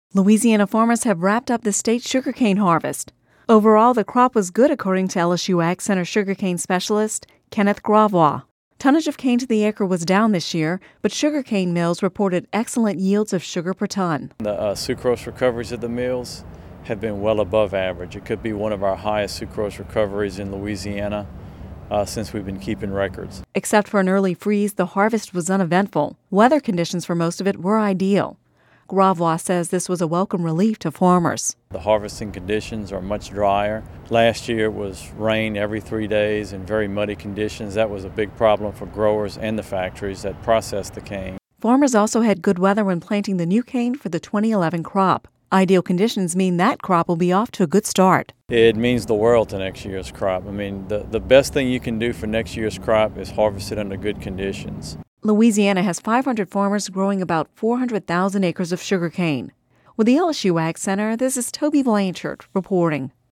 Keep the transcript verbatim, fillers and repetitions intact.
Louisiana farmers have wrapped up the state's sugarcane harvest. Overall, the crop was good according to L S U Ag Center sugarcane specialist Kenneth Gravois. Tonnage of cane to the acre was down this year, but sugarcane mills reported excellent yields of sugar per ton. The uh, sucrose recoveries at the mills have been well above average. It could be one of our highest sucrose recoveries in Louisiana uh, since we've been keeping records. Except for an early freeze, the harvest was uneventful. Weather conditions for most of it were ideal. Gravois says this was a welcome relief to farmers. The harvesting conditions are much drier. Last year it was rain every three days and very muddy conditions. That was a big problem for growers and the factories that process the cane. Farmers also had good weather when planting the new cane for the twenty eleven crop. Ideal conditions mean that crop will be off to a good start. It means the world to next year's crop. I mean, the, the best thing you can do for next year's crop is harvest it under good conditions. Louisiana has five hundred farmers growing about four hundred thousand acres of sugarcane. With the L S U Ag Center, this is Toby Blanchard reporting.